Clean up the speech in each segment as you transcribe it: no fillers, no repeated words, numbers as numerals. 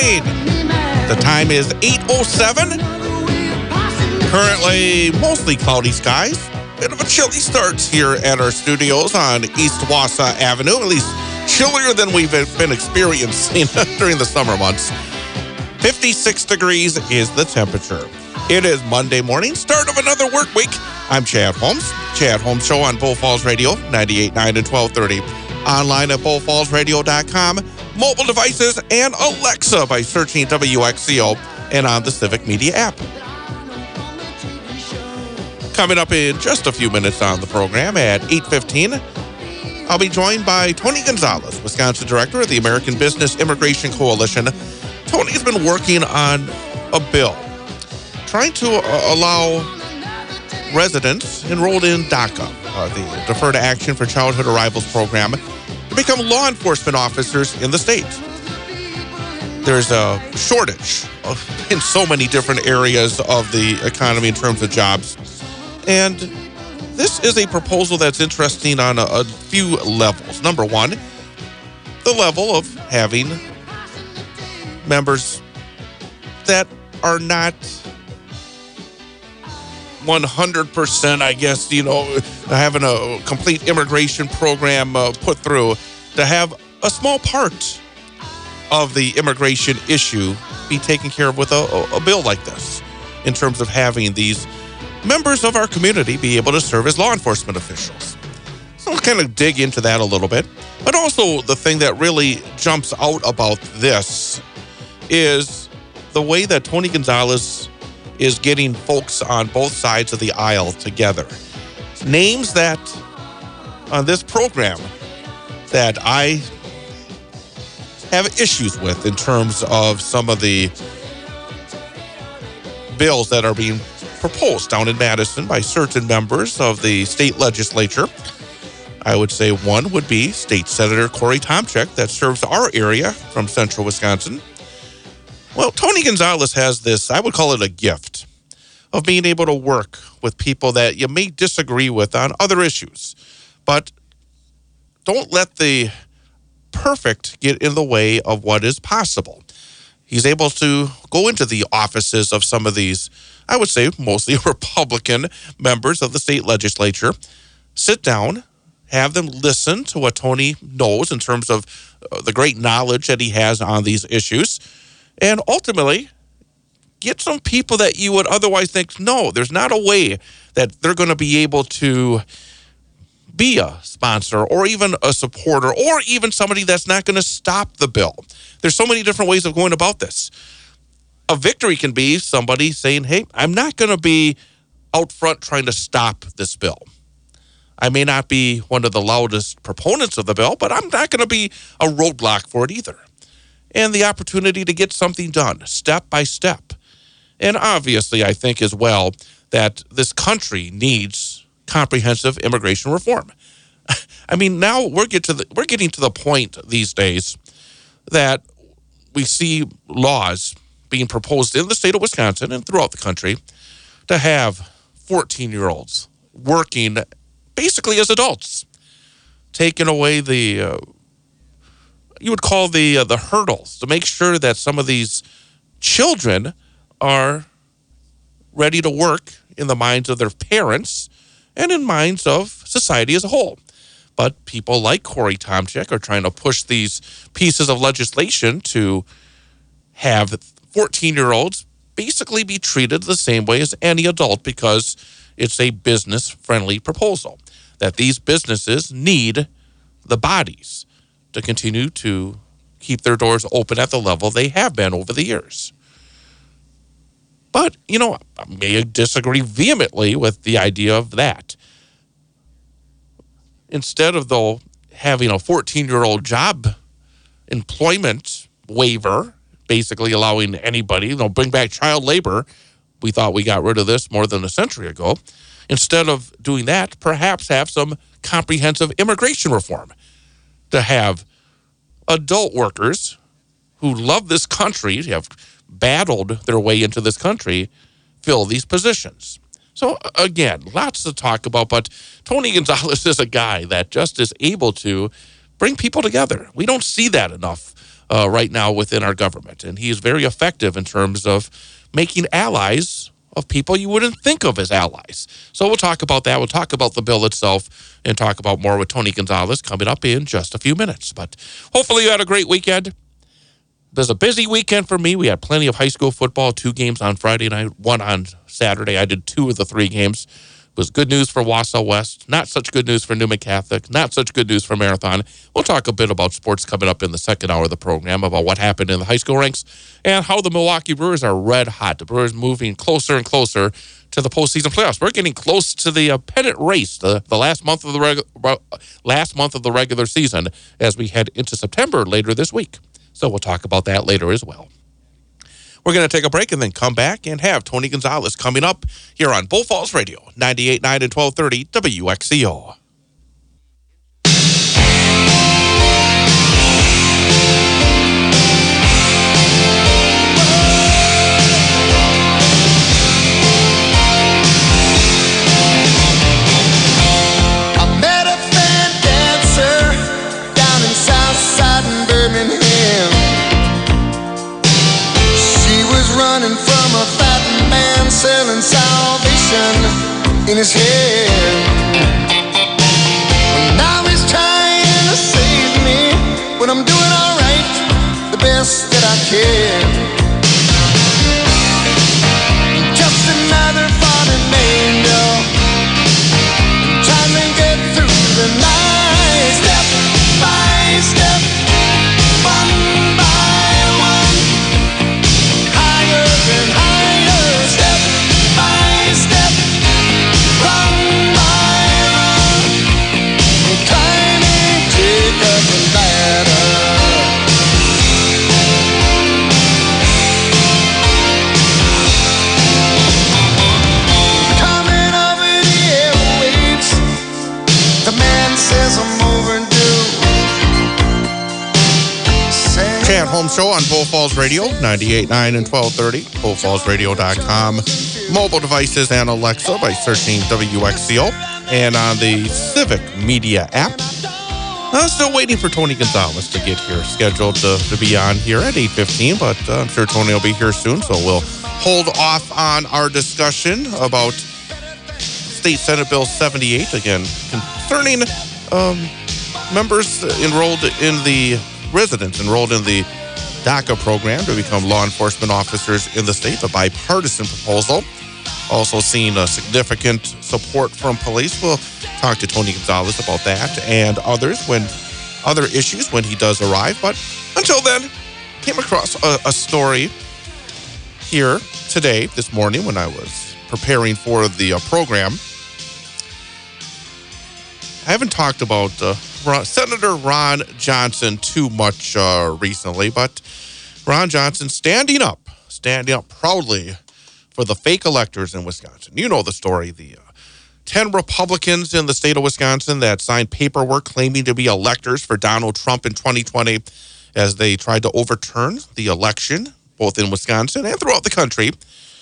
morning. The time is 8:07. Currently, mostly cloudy skies. Bit of a chilly start here at our studios on East Wausau Avenue, at least chillier than we've been experiencing during the summer months. 56 degrees is the temperature. It is Monday morning, start of another work week. I'm Chad Holmes. Chad Holmes Show on Bull Falls Radio, 98.9 and 1230. Online at bullfallsradio.com, mobile devices, and Alexa by searching WXCO and on the Civic Media app. Coming up in just a few minutes on the program at 8:15, I'll be joined by Tony Gonzalez, Wisconsin Director of the American Business Immigration Coalition. Tony's been working on a bill trying to allow residents enrolled in DACA, the Deferred Action for Childhood Arrivals program, to become law enforcement officers in the state. There's a shortage in so many different areas of the economy in terms of jobs. And this is a proposal that's interesting on a few levels. Number one, the level of having members that are not 100%, I guess, having a complete immigration program put through, to have a small part of the immigration issue be taken care of with a bill like this, in terms of having these members of our community be able to serve as law enforcement officials. So we'll kind of dig into that a little bit. But also the thing that really jumps out about this is the way that Tony Gonzalez is getting folks on both sides of the aisle together. Names that on this program that I have issues with in terms of some of the bills that are being proposed down in Madison by certain members of the state legislature. I would say one would be State Senator Corey Tomczyk, that serves our area from central Wisconsin. Well, Tony Gonzalez has this, I would call it a gift, of being able to work with people that you may disagree with on other issues. But don't let the perfect get in the way of what is possible. He's able to go into the offices of some of these, I would say mostly Republican members of the state legislature, sit down, have them listen to what Tony knows in terms of the great knowledge that he has on these issues, and ultimately get some people that you would otherwise think, no, there's not a way that they're going to be able to be a sponsor or even a supporter or even somebody that's not going to stop the bill. There's so many different ways of going about this. A victory can be somebody saying, hey, I'm not going to be out front trying to stop this bill. I may not be one of the loudest proponents of the bill, but I'm not going to be a roadblock for it either. And the opportunity to get something done step by step. And obviously, I think as well that this country needs comprehensive immigration reform. I mean, now we're getting to the point these days that we see laws being proposed in the state of Wisconsin and throughout the country to have 14-year-olds working basically as adults, taking away the, you would call the hurdles to make sure that some of these children are ready to work in the minds of their parents and in minds of society as a whole. But people like Corey Tomczyk are trying to push these pieces of legislation to have 14-year-olds basically be treated the same way as any adult, because it's a business-friendly proposal, that these businesses need the bodies to continue to keep their doors open at the level they have been over the years. But, I may disagree vehemently with the idea of that. Instead of, though, having a 14-year-old job employment waiver, basically allowing anybody, bring back child labor. We thought we got rid of this more than a century ago. Instead of doing that, perhaps have some comprehensive immigration reform to have adult workers who love this country, have battled their way into this country, fill these positions. So, again, lots to talk about, but Tony Gonzalez is a guy that just is able to bring people together. We don't see that enough right now within our government. And he is very effective in terms of making allies of people you wouldn't think of as allies. So we'll talk about that. We'll talk about the bill itself and talk about more with Tony Gonzalez coming up in just a few minutes. But hopefully you had a great weekend. It was a busy weekend for me. We had plenty of high school football, 2 games on Friday night, 1 on Saturday. I did 2 of the 3 games. It was good news for Wausau West, not such good news for Newman Catholic, not such good news for Marathon. We'll talk a bit about sports coming up in the second hour of the program, about what happened in the high school ranks and how the Milwaukee Brewers are red hot. The Brewers moving closer and closer to the postseason playoffs. We're getting close to the pennant race, the last month of the regular season, as we head into September later this week. So we'll talk about that later as well. We're going to take a break and then come back and have Tony Gonzalez coming up here on Bull Falls Radio, 98.9 and 1230 WXCO. I met a fan dancer down in Southside in Birmingham. Running from a fat man selling salvation in his head. Now he's trying to save me when I'm doing alright, the best that I can. Just another fallen angel, trying to get through the night, step by step, one by one. And higher, step by step, run by run, climbing Jacob and ladder. Coming over the airwaves, the man says I'm overdue. Chad Holmes Show on Bull Falls Radio, 98.9 and 1230, bullfallsradio.com. Mobile devices and Alexa by searching WXCO, and on the Civic Media app. I'm still waiting for Tony Gonzalez to get here, scheduled to be on here at 8:15, but I'm sure Tony will be here soon, so we'll hold off on our discussion about State Senate Bill 78, again, concerning residents enrolled in the DACA program to become law enforcement officers in the state, a bipartisan proposal. Also seeing significant support from police. We'll talk to Tony Gonzalez about that and other issues when he does arrive. But until then, came across a story here today, this morning, when I was preparing for the program. I haven't talked about Senator Ron Johnson too much recently, but Ron Johnson standing up proudly for the fake electors in Wisconsin. You know the story, the 10 Republicans in the state of Wisconsin that signed paperwork claiming to be electors for Donald Trump in 2020 as they tried to overturn the election, both in Wisconsin and throughout the country.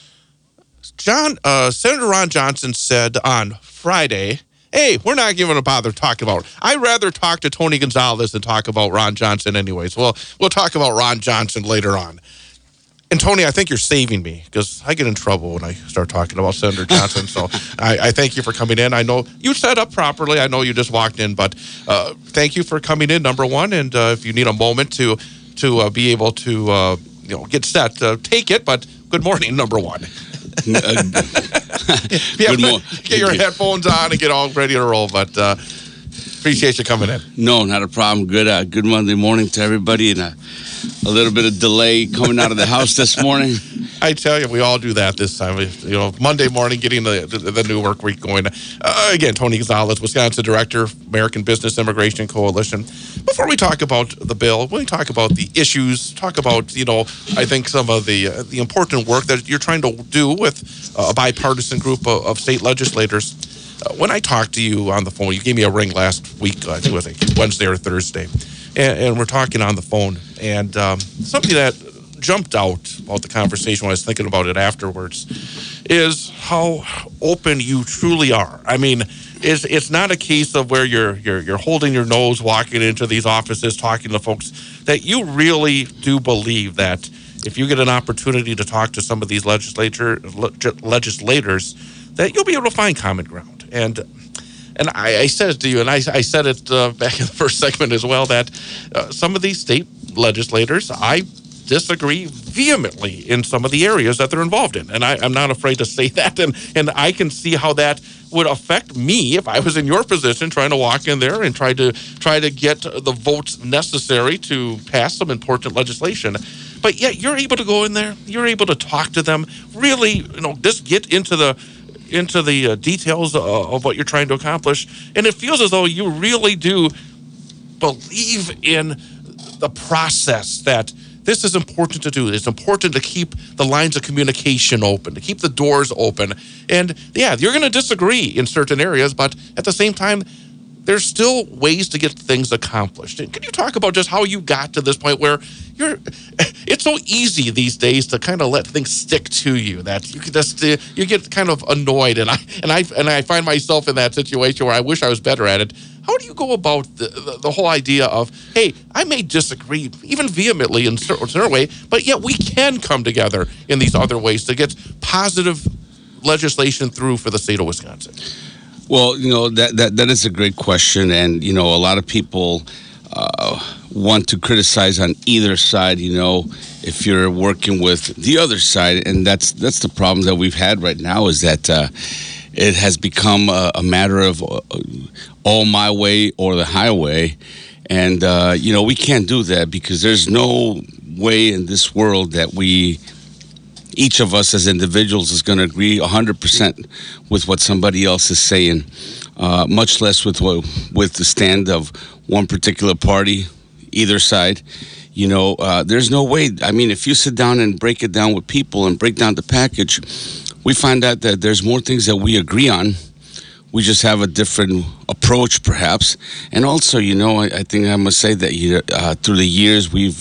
Senator Ron Johnson said on Friday, hey, we're not giving a bother talking about it. I'd rather talk to Tony Gonzalez than talk about Ron Johnson anyways. We'll talk about Ron Johnson later on. And Tony, I think you're saving me because I get in trouble when I start talking about Senator Johnson. So I thank you for coming in. I know you set up properly. I know you just walked in, but thank you for coming in, number one. And if you need a moment to be able to get set, take it. But good morning, number one. Good morning. Get your headphones on and get all ready to roll. But appreciate you coming in. No, not a problem. Good Monday morning to everybody, and a little bit of delay coming out of the house this morning. I tell you, we all do that this time. Monday morning, getting the new work week going. Again, Tony Gonzalez, Wisconsin Director, American Business Immigration Coalition. Before we talk about the bill, we talk about the issues, talk about, I think some of the important work that you're trying to do with a bipartisan group of state legislators. When I talked to you on the phone, you gave me a ring last week, I think it was Wednesday or Thursday, and we're talking on the phone, and something that jumped out about the conversation when I was thinking about it afterwards is how open you truly are. I mean, it's not a case of where you're holding your nose, walking into these offices, talking to folks, that you really do believe that if you get an opportunity to talk to some of these legislators, that you'll be able to find common ground. And I said it to you, and I said it back in the first segment as well, that some of these state legislators, I disagree vehemently in some of the areas that they're involved in. And I'm not afraid to say that. And I can see how that would affect me if I was in your position trying to walk in there and try to get the votes necessary to pass some important legislation. But yet you're able to go in there, you're able to talk to them, really, just get into the details of what you're trying to accomplish. And it feels as though you really do believe in the process, that this is important to do. It's important to keep the lines of communication open, to keep the doors open. And yeah, you're going to disagree in certain areas, but at the same time, there's still ways to get things accomplished. And can you talk about just how you got to this point where it's so easy these days to kind of let things stick to you, that you can just you get kind of annoyed, and I find myself in that situation where I wish I was better at it. How do you go about the whole idea of, hey, I may disagree even vehemently in a certain way, but yet we can come together in these other ways to get positive legislation through for the state of Wisconsin? Well, that is a great question, and a lot of people want to criticize on either side. If you're working with the other side, and that's the problem that we've had right now, is that it has become a matter of all my way or the highway, and we can't do that, because there's no way in this world that each of us as individuals is going to agree 100% with what somebody else is saying, much less with the stand of one particular party, either side. There's no way. I mean, if you sit down and break it down with people and break down the package, we find out that there's more things that we agree on. We just have a different approach, perhaps. And also, I think I must say that through the years, we've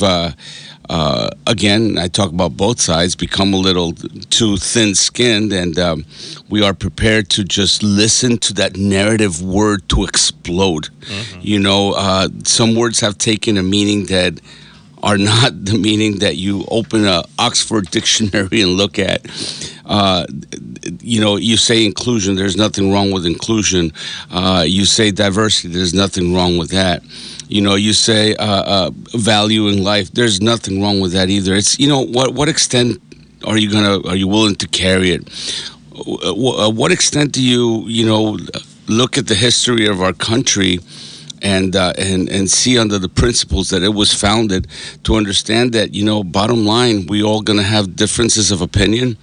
again, I talk about both sides, become a little too thin-skinned, and we are prepared to just listen to that narrative word to explode. Mm-hmm. Some words have taken a meaning that are not the meaning that you open a Oxford dictionary and look at. You say inclusion, there's nothing wrong with inclusion. You say diversity, there's nothing wrong with that. You say valuing life, there's nothing wrong with that either. It's, what extent are you willing to carry it? What extent do you look at the history of our country and see under the principles that it was founded, to understand that, bottom line, we all going to have differences of opinion.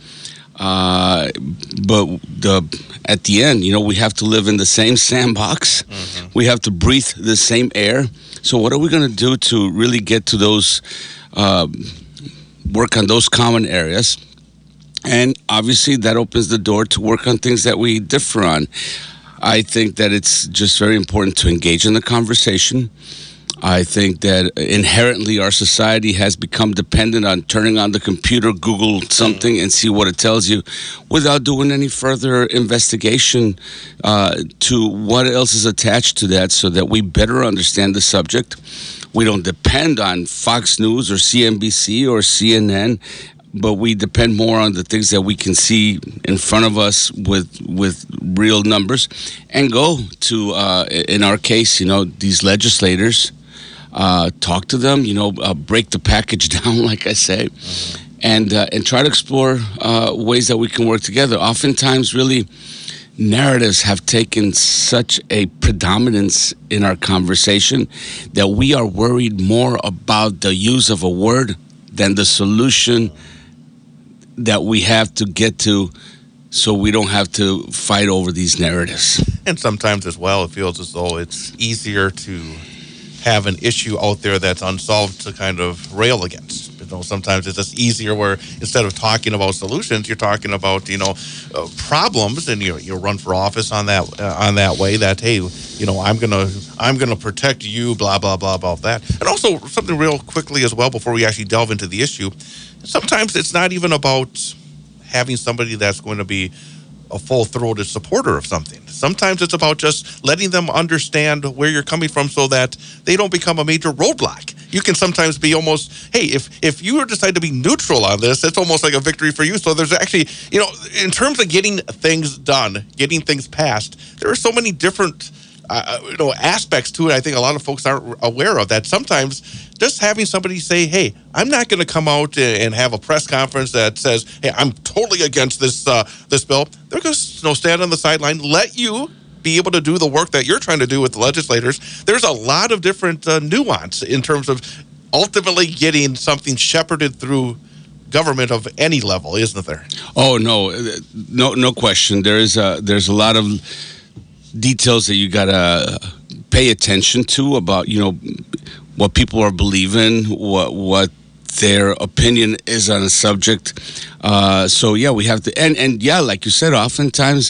But at the end, we have to live in the same sandbox. Mm-hmm. We have to breathe the same air. So what are we going to do to really get to those, work on those common areas? And obviously that opens the door to work on things that we differ on. I think that it's just very important to engage in the conversation. I think that inherently our society has become dependent on turning on the computer, Google something, and see what it tells you, without doing any further investigation to what else is attached to that, so that we better understand the subject. We don't depend on Fox News or CNBC or CNN, but we depend more on the things that we can see in front of us with real numbers, and go to, in our case, these legislators, talk to them, break the package down, like I say, and try to explore ways that we can work together. Oftentimes, really, narratives have taken such a predominance in our conversation that we are worried more about the use of a word than the solution that we have to get to, so we don't have to fight over these narratives. And sometimes as well, it feels as though it's easier to have an issue out there that's unsolved to kind of rail against. Sometimes it's just easier where instead of talking about solutions, you're talking about, problems, and you run for office on that way, that, hey, I'm gonna protect you, blah, blah, blah, about that. And also something real quickly as well, before we actually delve into the issue, sometimes it's not even about having somebody that's going to be a full-throated supporter of something. Sometimes it's about just letting them understand where you're coming from so that they don't become a major roadblock. You can sometimes be almost, hey, if you decide to be neutral on this, it's almost like a victory for you. So there's actually, in terms of getting things done, getting things passed, there are so many different aspects to it. I think a lot of folks aren't aware of that. Sometimes just having somebody say, hey, I'm not going to come out and have a press conference that says, hey, I'm totally against this bill. They're going to stand on the sideline, let you be able to do the work that you're trying to do with the legislators. There's a lot of different nuance in terms of ultimately getting something shepherded through government of any level, isn't there? Oh, no question. There's a lot of details that you gotta pay attention to about what people are believing, what their opinion is on a subject. So yeah, we have to, and yeah, like you said, oftentimes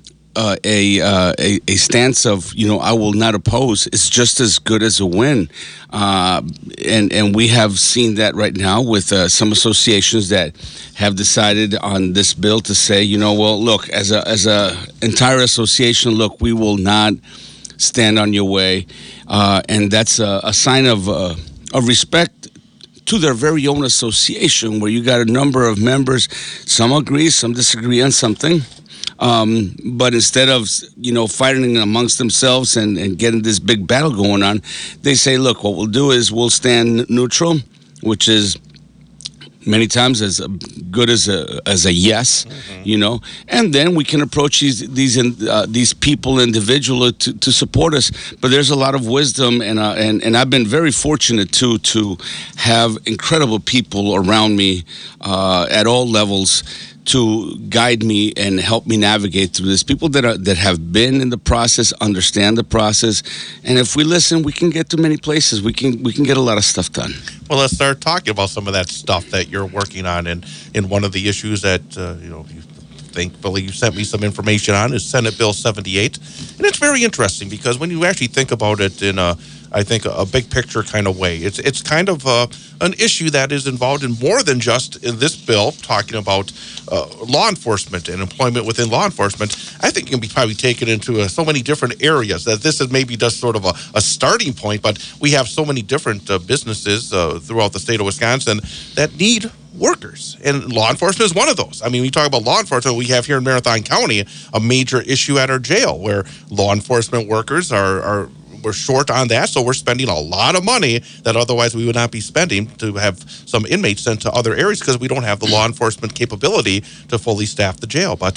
a stance of I will not oppose is just as good as a win, and we have seen that right now with some associations that have decided on this bill to say well, look, as a entire association, look, we will not stand on your way, and that's a sign of respect to their very own association, where you got a number of members, some agree, some disagree on something. But instead of, fighting amongst themselves and getting this big battle going on, they say, look, what we'll do is we'll stand neutral, which is many times as good as a yes, and then we can approach these people individually to support us. But there's a lot of wisdom, and I've been very fortunate to have incredible people around me at all levels to guide me and help me navigate through this. People that have been in the process, understand the process, and if we listen, we can get to many places. We can get a lot of stuff done. Well, let's start talking about some of that stuff that you're working on, and one of the issues that thankfully you sent me some information on is Senate Bill 78, and it's very interesting because when you actually think about it in a big picture kind of way, it's kind of an issue that is involved in more than just in this bill talking about law enforcement and employment within law enforcement. I think it can be probably taken into so many different areas that this is maybe just sort of a starting point, but we have so many different businesses throughout the state of Wisconsin that need workers, and law enforcement is one of those. I mean, we talk about law enforcement, we have here in Marathon County a major issue at our jail where law enforcement workers we're short on that, so we're spending a lot of money that otherwise we would not be spending to have some inmates sent to other areas because we don't have the law enforcement capability to fully staff the jail. But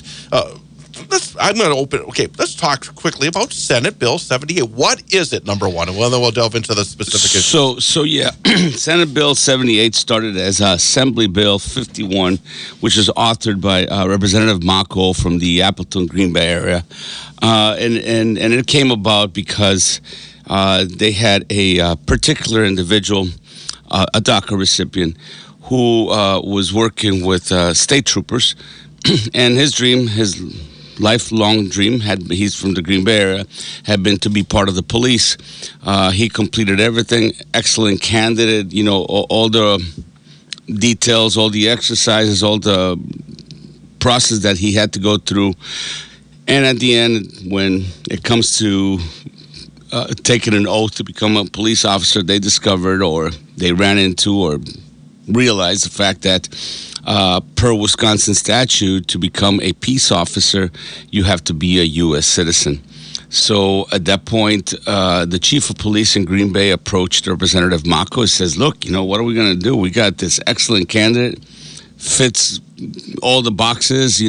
let's talk quickly about Senate Bill 78. What is it, number one? And then we'll delve into the specific issues. So yeah, Senate Bill 78 started as Assembly Bill 51, which is authored by Representative Mako from the Appleton, Green Bay area. And it came about because they had a particular individual, a DACA recipient, who was working with state troopers, and his lifelong dream he's from the Green Bay area, had been to be part of the police. He completed everything, excellent candidate, all the details, all the exercises, all the process that he had to go through. And at the end, when it comes to taking an oath to become a police officer, they discovered or they ran into or realized the fact that per Wisconsin statute, to become a peace officer, you have to be a U.S. citizen. So at that point, the chief of police in Green Bay approached Representative Mako and says, look, what are we going to do? We got this excellent candidate, fits all the boxes,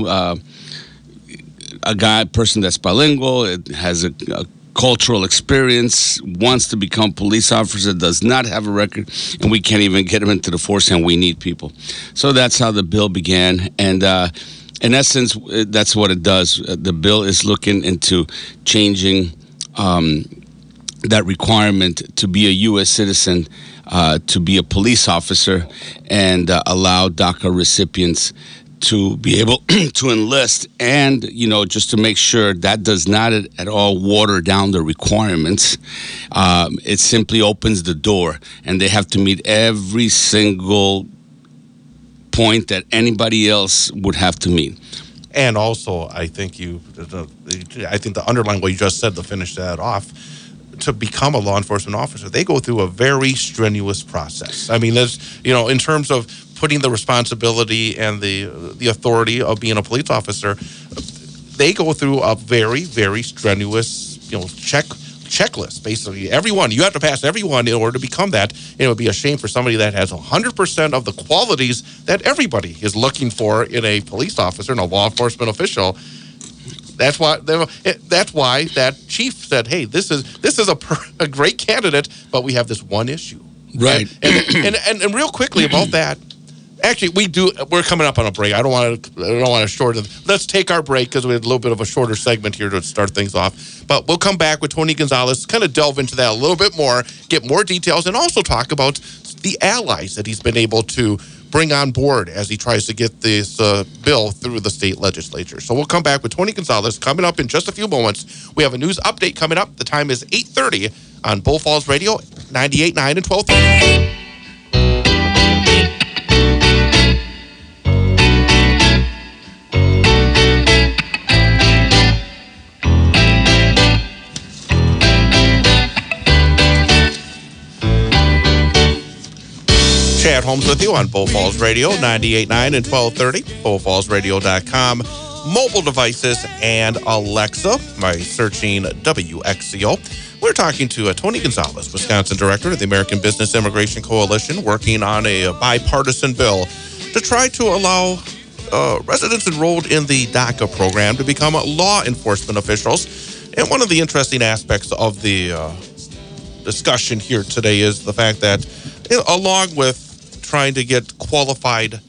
a person that's bilingual, has a cultural experience, wants to become police officer, does not have a record, and we can't even get him into the force, and we need people. So that's how the bill began, and in essence, that's what it does. The bill is looking into changing that requirement to be a U.S. citizen, to be a police officer, and allow DACA recipients to be able to enlist, and just to make sure that does not at all water down the requirements. It simply opens the door, and they have to meet every single point that anybody else would have to meet. And also, I think the underlying what you just said to finish that off, to become a law enforcement officer, they go through a very strenuous process. I mean, in terms of putting the responsibility and the authority of being a police officer, they go through a very, very strenuous, checklist. Basically, you have to pass everyone in order to become that. And it would be a shame for somebody that has 100% of the qualities that everybody is looking for in a police officer and a law enforcement official. That's why that chief said, "Hey, this is a great candidate, but we have this one issue." Right. And real quickly about that. Actually, we're coming up on a break. I don't want to shorten. Let's take our break because we had a little bit of a shorter segment here to start things off. But we'll come back with Tony Gonzalez, kind of delve into that a little bit more, get more details, and also talk about the allies that he's been able to bring on board as he tries to get this bill through the state legislature. So we'll come back with Tony Gonzalez coming up in just a few moments. We have a news update coming up. The time is 8:30 on Bull Falls Radio, 98.9 and 12:30. Chad Holmes with you on Bull Falls Radio, 98.9 and 1230, bullfallsradio.com, mobile devices, and Alexa by searching WXCO. We're talking to Tony Gonzalez, Wisconsin Director of the American Business Immigration Coalition, working on a bipartisan bill to try to allow residents enrolled in the DACA program to become law enforcement officials. And one of the interesting aspects of the discussion here today is the fact that, along with trying to get qualified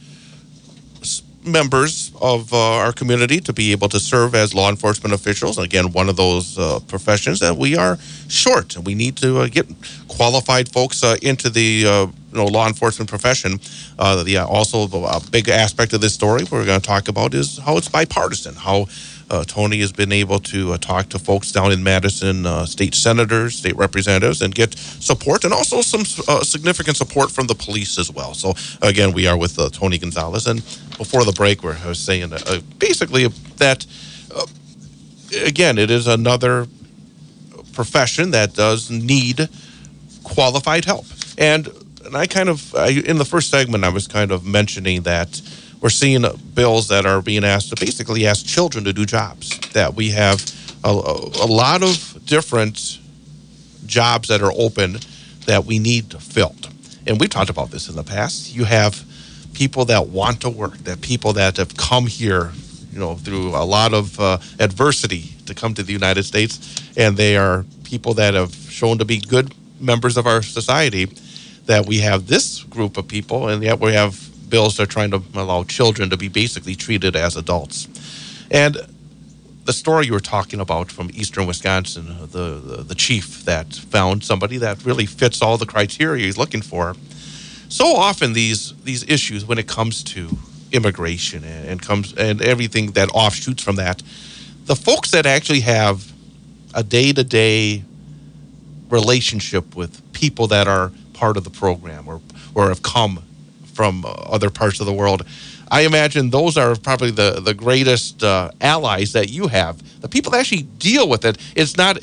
members of our community to be able to serve as law enforcement officials, again, one of those professions that we are short. We need to get qualified folks into the law enforcement profession. Also, a big aspect of this story we're going to talk about is how it's bipartisan, how Tony has been able to talk to folks down in Madison, state senators, state representatives, and get support, and also some significant support from the police as well. So, again, we are with Tony Gonzalez. And before the break, I was saying basically that, again, it is another profession that does need qualified help. And I in the first segment, I was kind of mentioning that we're seeing bills that are being asked to basically ask children to do jobs, that we have a lot of different jobs that are open that we need filled. And we've talked about this in the past. You have people that want to work, that people that have come here, through a lot of adversity to come to the United States, and they are people that have shown to be good members of our society, that we have this group of people, and yet we have bills that are trying to allow children to be basically treated as adults. And the story you were talking about from eastern Wisconsin, the chief that found somebody that really fits all the criteria he's looking for. So often these issues, when it comes to immigration and everything that offshoots from that, the folks that actually have a day-to-day relationship with people that are part of the program or have come from other parts of the world, I imagine those are probably the greatest allies that you have. The people that actually deal with it. It's not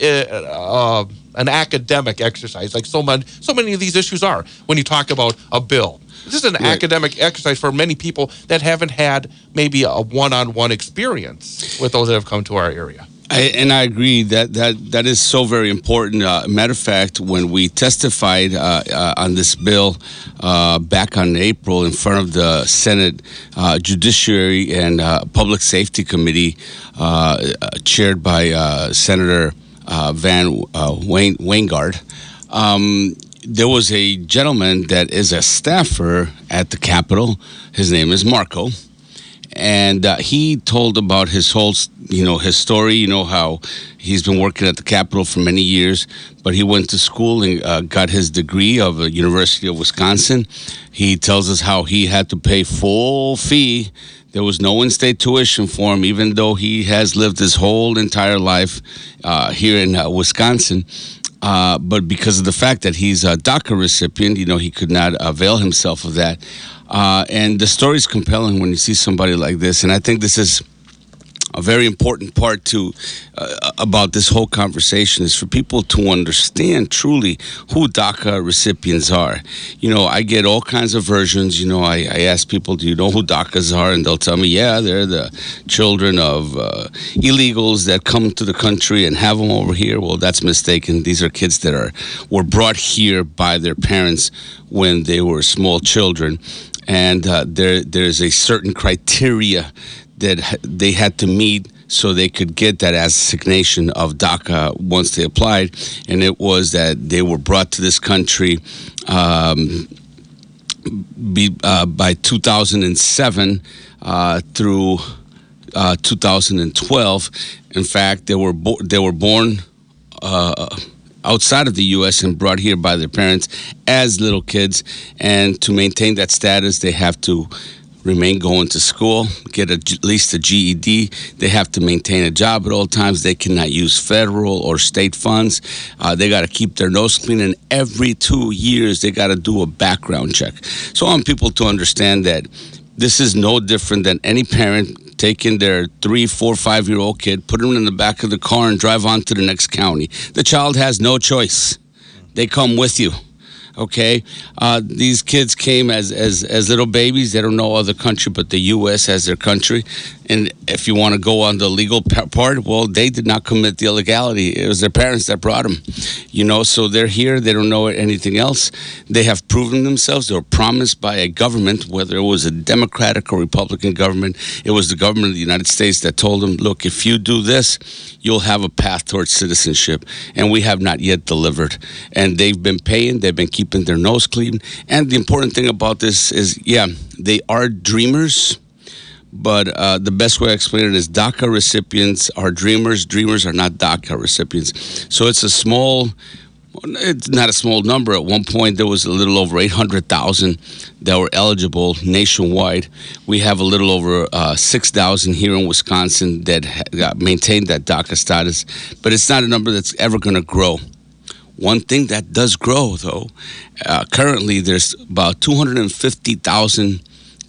an academic exercise like so many of these issues are. When you talk about a bill, this is an academic exercise for many people that haven't had maybe a one-on-one experience with those that have come to our area. I agree that is so very important. Matter of fact, when we testified on this bill back on April in front of the Senate Judiciary and Public Safety Committee, chaired by Senator Van Weingart, there was a gentleman that is a staffer at the Capitol. His name is Marco. And he told about his whole, his story, how he's been working at the Capitol for many years, but he went to school and got his degree of the University of Wisconsin. He tells us how he had to pay full fee. There was no in-state tuition for him, even though he has lived his whole entire life here in Wisconsin. But because of the fact that he's a DACA recipient, he could not avail himself of that. And the story is compelling when you see somebody like this. And I think this is a very important part to about this whole conversation is for people to understand truly who DACA recipients are. You know, I get all kinds of versions. You know, I ask people, do you know who DACAs are? And they'll tell me, yeah, they're the children of illegals that come to the country and have them over here. Well, that's mistaken. These are kids that were brought here by their parents when they were small children. And there's a certain criteria that they had to meet so they could get that assignation of DACA once they applied. And it was that they were brought to this country by 2007 through 2012. In fact, they were born outside of the U.S. and brought here by their parents as little kids. And to maintain that status, they have to remain going to school, get at least a GED. They have to maintain a job at all times. They cannot use federal or state funds. They got to keep their nose clean, and every 2 years they got to do a background check. So I want people to understand that this is no different than any parent taking their 3, 4, 5-year-old kid, put them in the back of the car and drive on to the next county. The child has no choice. They come with you. Okay, these kids came as little babies. They don't know other country but the U.S. as their country. And if you want to go on the legal part, well, they did not commit the illegality. It was their parents that brought them. You know, so they're here. They don't know anything else. They have proven themselves. They were promised by a government, whether it was a Democratic or Republican government. It was the government of the United States that told them, look, if you do this, you'll have a path towards citizenship. And we have not yet delivered. And they've been paying. They've been keeping their nose clean. And the important thing about this is, yeah, they are dreamers. But the best way I explain it is DACA recipients are dreamers. Dreamers are not DACA recipients. So it's not a small number. At one point, there was a little over 800,000 that were eligible nationwide. We have a little over 6,000 here in Wisconsin that maintained that DACA status. But it's not a number that's ever going to grow. One thing that does grow, though, currently there's about 250,000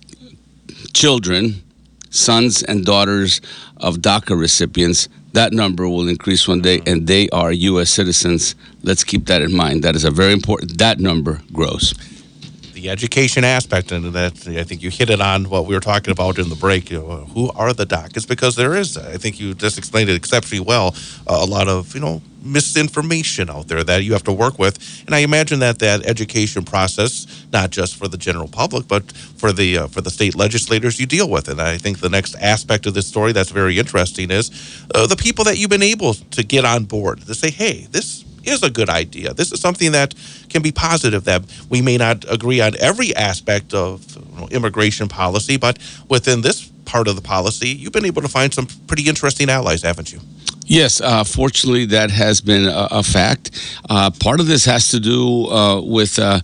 children, sons and daughters of DACA recipients. That number will increase one day, and they are U.S. citizens. Let's keep that in mind. That is a very important. That number grows. The education aspect, and that I think you hit it on what we were talking about in the break. You know, who are the DACAs? Because there is, I think you just explained it exceptionally well, a lot of misinformation out there that you have to work with. And I imagine that education process, not just for the general public, but for the state legislators you deal with. And I think the next aspect of this story that's very interesting is the people that you've been able to get on board to say, hey, this is a good idea. This is something that can be positive, that we may not agree on every aspect of immigration policy, but within this part of the policy, you've been able to find some pretty interesting allies, haven't you? Yes, fortunately, that has been a fact. Part of this has to do with I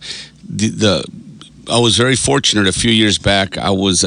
was very fortunate. A few years back, I was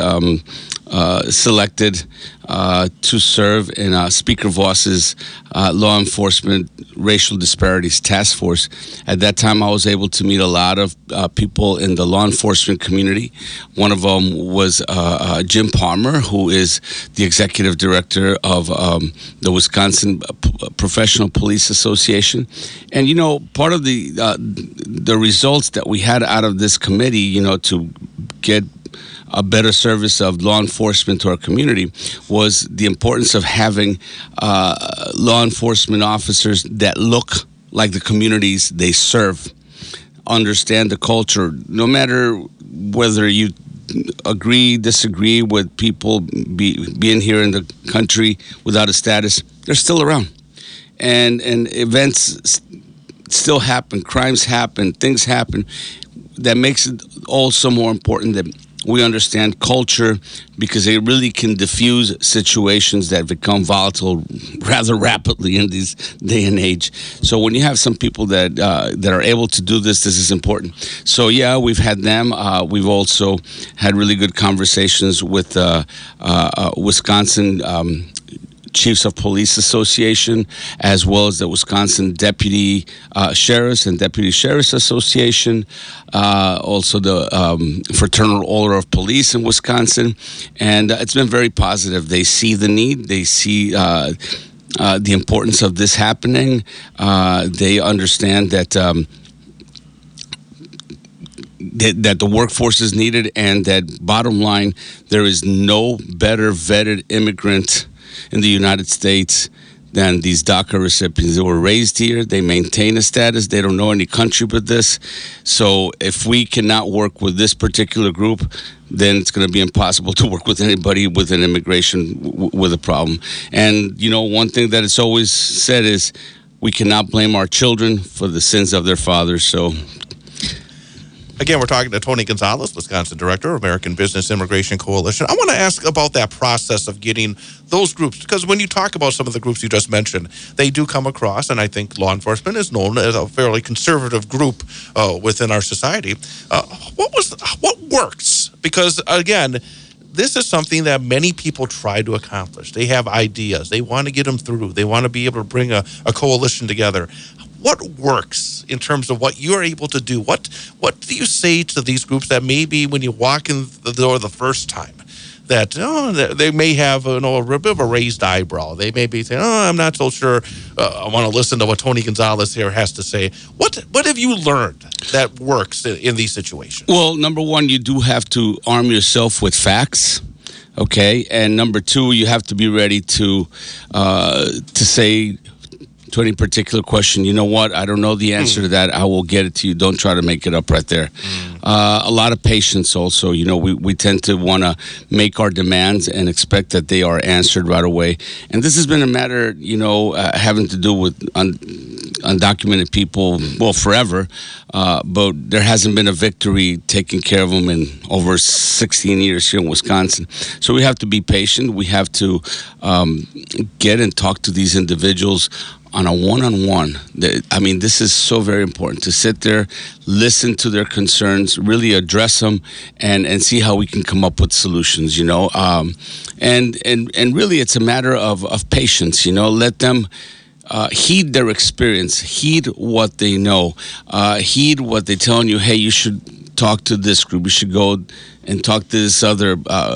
selected to serve in Speaker Voss's law enforcement racial disparities task force. At that time, I was able to meet a lot of people in the law enforcement community. One of them was Jim Palmer, who is the executive director of the Wisconsin Professional Police Association. And, part of the results that we had out of this committee, to get a better service of law enforcement to our community was the importance of having law enforcement officers that look like the communities they serve, understand the culture, no matter whether you disagree with people being here in the country without a status, they're still around. And events still happen, crimes happen, things happen. That makes it also more important that we understand culture, because it really can diffuse situations that become volatile rather rapidly in this day and age. So when you have some people that are able to do this is important. So yeah, we've had them. We've also had really good conversations with Wisconsin Chiefs of Police Association, as well as the Wisconsin Deputy Sheriffs and Deputy Sheriffs Association, also the Fraternal Order of Police in Wisconsin, and it's been very positive. They see the need. They see the importance of this happening. They understand that that the workforce is needed, and that bottom line, there is no better vetted immigrant in the United States than these DACA recipients. They were raised here. They maintain a status. They don't know any country but this. So if we cannot work with this particular group, then it's going to be impossible to work with anybody with an immigration with a problem. And, you know, one thing that it's always said is we cannot blame our children for the sins of their fathers. So again, we're talking to Tony Gonzalez, Wisconsin Director of American Business Immigration Coalition. I want to ask about that process of getting those groups, because when you talk about some of the groups you just mentioned, they do come across, and I think law enforcement is known as a fairly conservative group within our society. What works? Because, again, this is something that many people try to accomplish. They have ideas. They want to get them through. They want to be able to bring a coalition together. What works in terms of what you're able to do? What do you say to these groups that maybe when you walk in the door the first time, that they may have a bit of a raised eyebrow? They may be saying, I'm not so sure. I want to listen to what Tony Gonzalez here has to say. What have you learned that works in these situations? Well, number one, you do have to arm yourself with facts. Okay, and number two, you have to be ready to say to any particular question, you know what, I don't know the answer to that. I will get it to you. Don't try to make it up right there. A lot of patience also. You know, we tend to want to make our demands and expect that they are answered right away. And this has been a matter, you know, having to do with undocumented people, well, forever. But there hasn't been a victory taking care of them in over 16 years here in Wisconsin. So we have to be patient. We have to get and talk to these individuals on a one-on-one. I mean, this is so very important, to sit there, listen to their concerns, really address them, and see how we can come up with solutions, you know. And really, it's a matter of patience, you know. Let them heed their experience, heed what they know, heed what they're telling you. Hey, you should talk to this group. You should go and talk to this other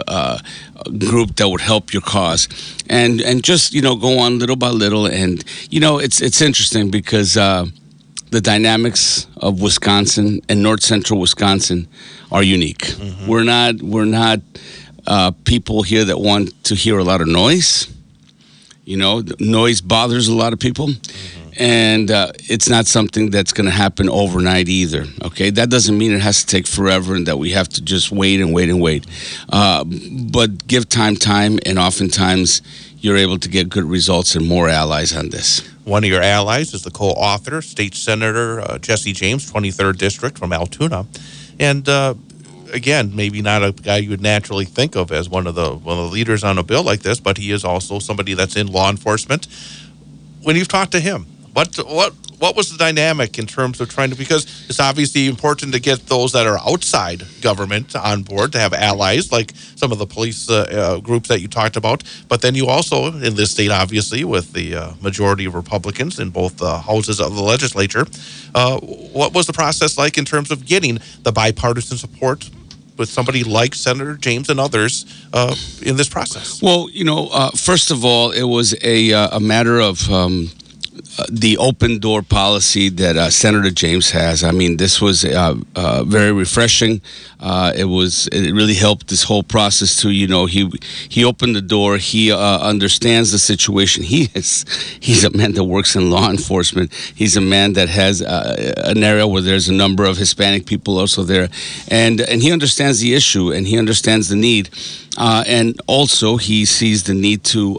group that would help your cause, and just, you know, go on little by little. And, you know, it's interesting because the dynamics of Wisconsin and North Central Wisconsin are unique. Mm-hmm. We're not people here that want to hear a lot of noise. You know, the noise bothers a lot of people. Mm-hmm. And it's not something that's going to happen overnight either, okay? That doesn't mean it has to take forever and that we have to just wait and wait and wait. But give time, and oftentimes you're able to get good results and more allies on this. One of your allies is the co-author, State Senator Jesse James, 23rd District from Altoona. And again, maybe not a guy you would naturally think of as one of the leaders on a bill like this, but he is also somebody that's in law enforcement. When you've talked to him, what was the dynamic in terms of trying to, because it's obviously important to get those that are outside government on board, to have allies like some of the police groups that you talked about, but then you also, in this state, obviously, with the majority of Republicans in both houses of the legislature, what was the process like in terms of getting the bipartisan support with somebody like Senator James and others in this process? Well, you know, first of all, it was a matter of the open door policy that Senator James has. I mean, this was very refreshing. It really helped this whole process too. You know, he opened the door. He understands the situation. He's a man that works in law enforcement. He's a man that has an area where there's a number of Hispanic people also there, and he understands the issue and he understands the need, and also he sees the need to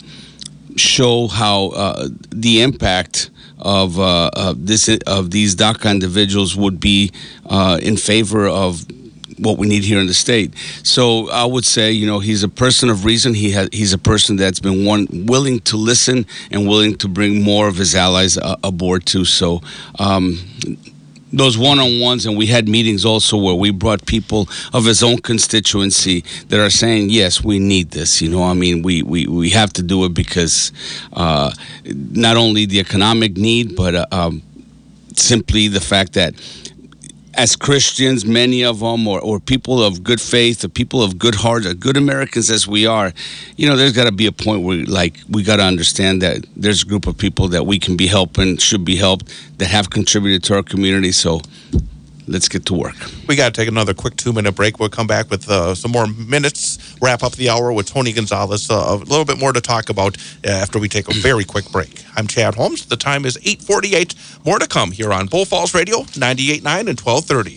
show how the impact of these DACA individuals would be in favor of what we need here in the state. So I would say, you know, he's a person of reason. He's a person that's been willing to listen and willing to bring more of his allies aboard too. So those one-on-ones, and we had meetings also where we brought people of his own constituency that are saying, yes, we need this. We have to do it because not only the economic need, but simply the fact that as Christians, many of them, or people of good faith, or people of good heart, or good Americans as we are, there's got to be a point where, we got to understand that there's a group of people that we can be helping, should be helped, that have contributed to our community. So let's get to work. We got to take another quick 2-minute break. We'll come back with some more minutes, wrap up the hour with Tony Gonzalez. A little bit more to talk about after we take a very quick break. I'm Chad Holmes. The time is 8:48. More to come here on Bull Falls Radio, 98.9 and 1230.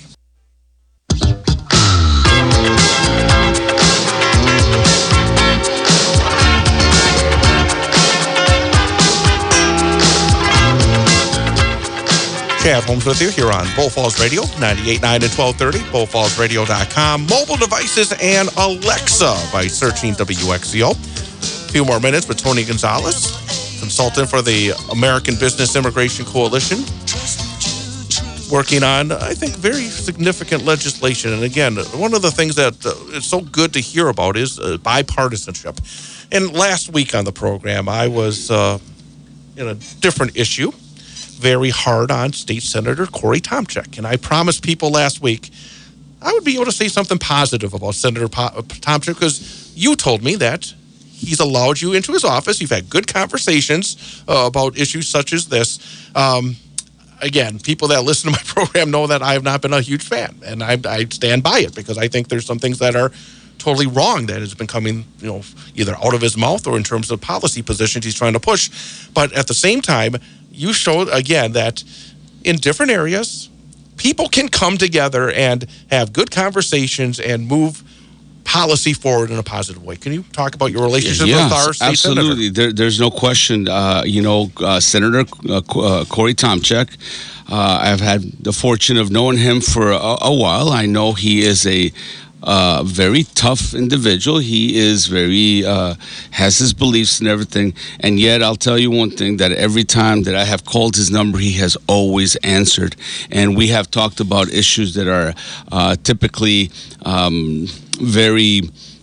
Chad Holmes with you here on Bull Falls Radio, 98.9 and 1230, bullfallsradio.com, mobile devices, and Alexa by searching WXCO. A few more minutes with Tony Gonzalez, consultant for the American Business Immigration Coalition, working on, I think, very significant legislation. And again, one of the things that is so good to hear about is bipartisanship. And last week on the program, I was in a different issue, very hard on State Senator Corey Tomczyk. And I promised people last week I would be able to say something positive about Senator Tomczyk, because you told me that he's allowed you into his office. You've had good conversations about issues such as this. Again, people that listen to my program know that I have not been a huge fan, and I stand by it, because I think there's some things that are totally wrong that has been coming, either out of his mouth or in terms of policy positions he's trying to push. But at the same time, you showed, again, that in different areas, people can come together and have good conversations and move policy forward in a positive way. Can you talk about your relationship with our state absolutely. senator? There's no question. Senator Corey Tomczyk, I've had the fortune of knowing him for a while. I know he is a very tough individual. He is very, has his beliefs and everything. And yet, I'll tell you one thing, that every time that I have called his number, he has always answered. And we have talked about issues that are typically very,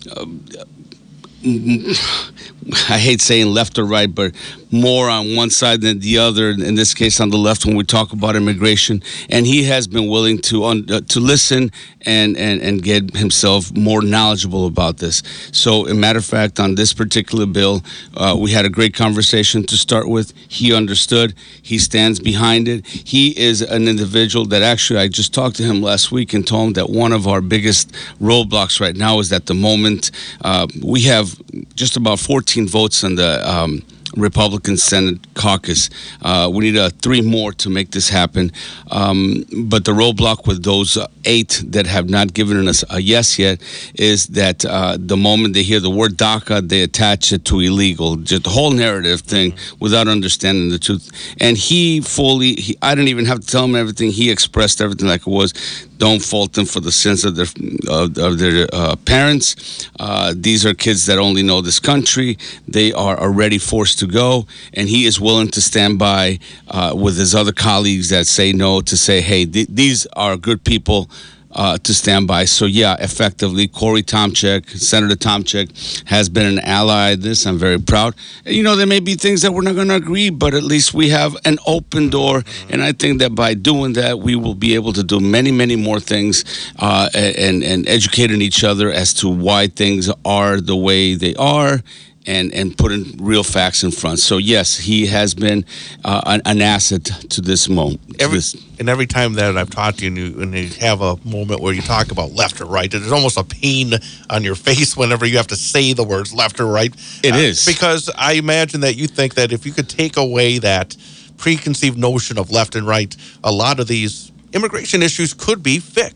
I hate saying left or right, but more on one side than the other. In this case, on the left, when we talk about immigration, and he has been willing to listen and get himself more knowledgeable about this. So, as a matter of fact, on this particular bill, we had a great conversation to start with. He understood. He stands behind it. He is an individual that actually, I just talked to him last week and told him that one of our biggest roadblocks right now is that the moment we have just about 14 votes on the Republican Senate caucus. We need 3 more to make this happen. But the roadblock with those 8 that have not given us a yes yet is that the moment they hear the word DACA, they attach it to illegal, just the whole narrative thing without understanding the truth. And I didn't even have to tell him everything. He expressed everything like it was. Don't fault them for the sins of their parents. These are kids that only know this country. They are already forced to go, and he is willing to stand by with his other colleagues that say no, to say, hey, these are good people to stand by. So, yeah, effectively, Corey Tomczyk, Senator Tomczyk, has been an ally in this. I'm very proud. There may be things that we're not going to agree, but at least we have an open door, and I think that by doing that, we will be able to do many, many more things and educating each other as to why things are the way they are, and putting real facts in front. So, yes, he has been an asset to this moment. Every time that I've talked to you and you have a moment where you talk about left or right, there's almost a pain on your face whenever you have to say the words left or right. It is. Because I imagine that you think that if you could take away that preconceived notion of left and right, a lot of these immigration issues could be fixed.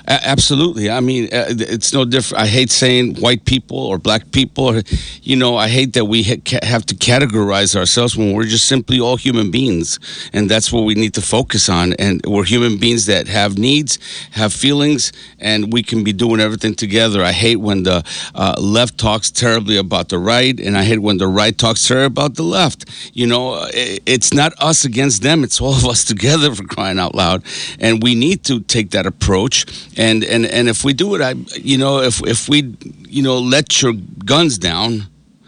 Absolutely. I mean, it's no different. I hate saying white people or black people. Or, I hate that we have to categorize ourselves when we're just simply all human beings. And that's what we need to focus on. And we're human beings that have needs, have feelings, and we can be doing everything together. I hate when the left talks terribly about the right, and I hate when the right talks terribly about the left. It's not us against them. It's all of us together, for crying out loud. And we need to take that approach. And if we do it, if we let your guns down,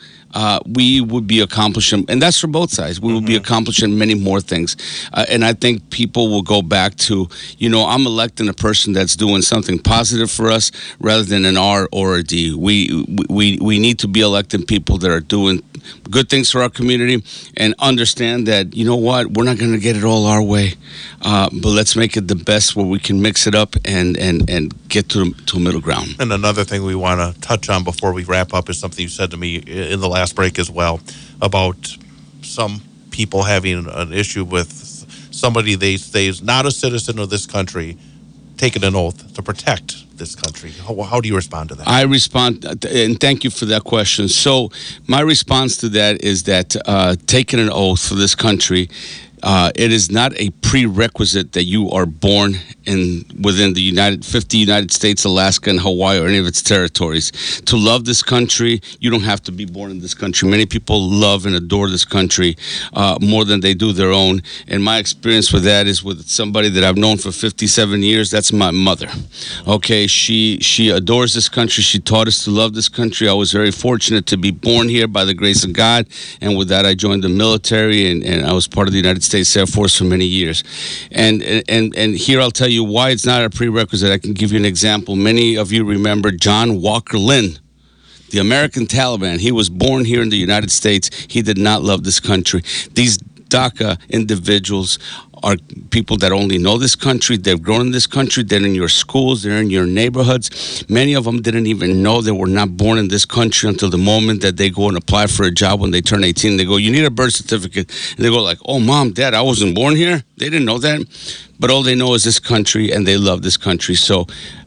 we would be accomplishing, and that's for both sides. We will be accomplishing many more things, and I think people will go back to, I'm electing a person that's doing something positive for us rather than an R or a D. We need to be electing people that are doing good things for our community, and understand that, we're not going to get it all our way, but let's make it the best where we can mix it up and get to a middle ground. And another thing we want to touch on before we wrap up is something you said to me in the last break as well, about some people having an issue with somebody they say is not a citizen of this country taking an oath to protect this country. How do you respond to that? I respond, and thank you for that question. So my response to that is that taking an oath for this country, it is not a prerequisite that you are born within the 50 United States, Alaska, and Hawaii, or any of its territories. To love this country, you don't have to be born in this country. Many people love and adore this country more than they do their own. And my experience with that is with somebody that I've known for 57 years. That's my mother. Okay, she adores this country. She taught us to love this country. I was very fortunate to be born here by the grace of God. And with that, I joined the military, and I was part of the United States Air Force for many years. And here I'll tell you why it's not a prerequisite. I can give you an example. Many of you remember John Walker Lynn, the American Taliban. He was born here in the United States. He did not love this country. These DACA individuals are people that only know this country. They've grown in this country. They're in your schools. They're in your neighborhoods. Many of them didn't even know they were not born in this country until the moment that they go and apply for a job when they turn 18. They go, you need a birth certificate. And they go like, oh, Mom, Dad, I wasn't born here. They didn't know that. But all they know is this country, and they love this country. So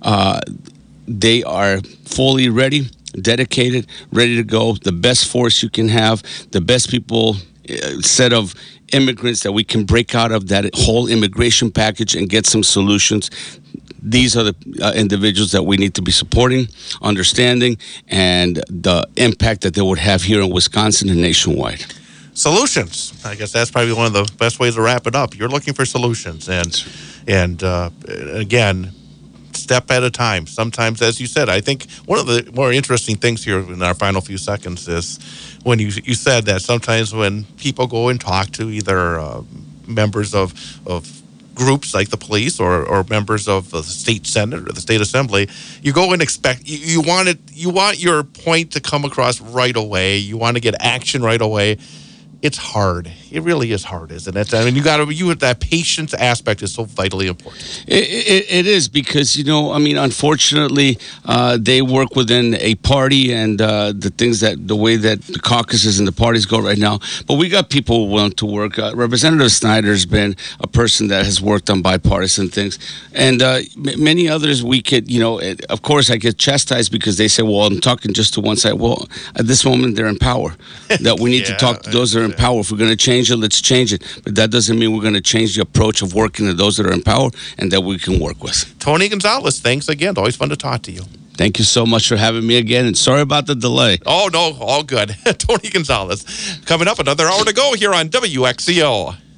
they are fully ready, dedicated, ready to go. The best force you can have, the best people, set of immigrants that we can break out of that whole immigration package and get some solutions. These are the individuals that we need to be supporting, understanding, and the impact that they would have here in Wisconsin and nationwide. Solutions. I guess that's probably one of the best ways to wrap it up. You're looking for solutions, and again, step at a time. Sometimes, as you said, I think one of the more interesting things here in our final few seconds is when you said that sometimes when people go and talk to either members of groups like the police or members of the state senate or the state assembly, you go and expect you want your point to come across right away. You want to get action right away. It's hard. It really is hard, isn't it? I mean, that patience aspect is so vitally important. It is because, unfortunately, they work within a party and the way that the caucuses and the parties go right now. But we got people willing to work. Representative Snyder's been a person that has worked on bipartisan things. And many others we could, of course, I get chastised because they say, well, I'm talking just to one side. Well, at this moment, they're in power. That we need to talk to those that are in power. If we're going to change it, let's change it. But that doesn't mean we're going to change the approach of working to those that are in power and that we can work with. Tony Gonzalez, thanks again. Always fun to talk to you. Thank you so much for having me again, and sorry about the delay. Oh, no, all good. Tony Gonzalez. Coming up, another hour to go here on WXCO.